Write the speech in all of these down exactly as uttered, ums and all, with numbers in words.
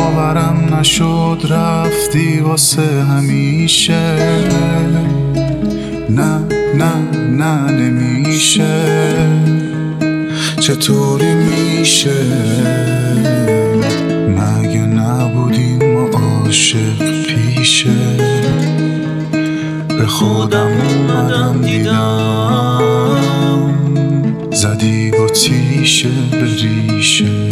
باورم نشد رفتی واسه همیشه. نه نه نه نمیشه، چطوری میشه؟ مگه نبودیم ما عاشق پیشه؟ به خودم اومدم دیدم زدی با تیشه به ریشه.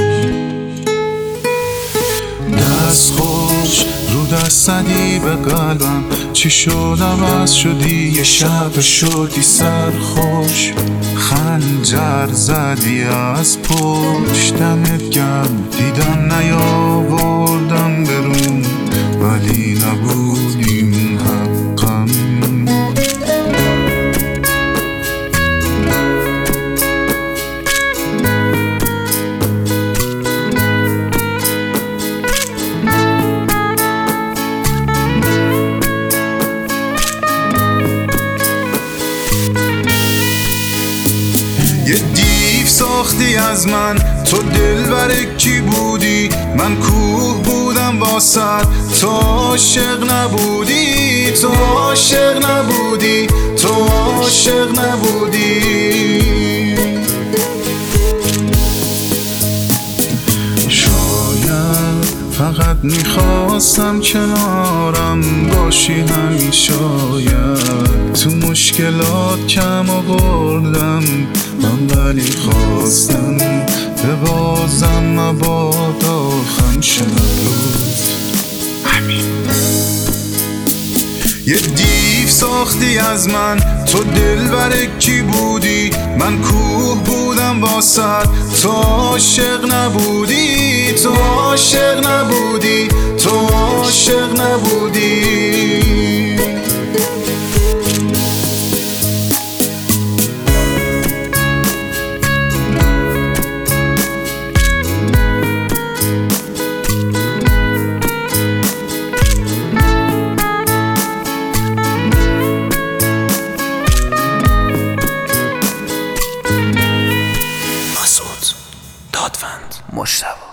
دست خوش رو دست زدی به قلبم، چی شد عوض شدی یه شب شدی سرخوش. خنجر زدی از پشت، دمت گرم دیدم نیاوردم برون، ولی نبودیم حقم. یه دیو ساختی از من، تو دلبر کی بودی؟ من کوه بودم واسط، تو عاشق نبودی، تو عاشق نبودی، تو عاشق نبودی. شاید فقط میخواستم کنارم باشی همین، شاید تو مشکلات کم آوردم من، ولی خواستم ببازم مبادا خم شب روز همین. یه دیو ساختی از من، تو دلبر کی بودی؟ من کوه بودم واسط، تو عاشق نبودی، تو عاشق نبودی، تو عاشق نبودی. دادوند مجتبی.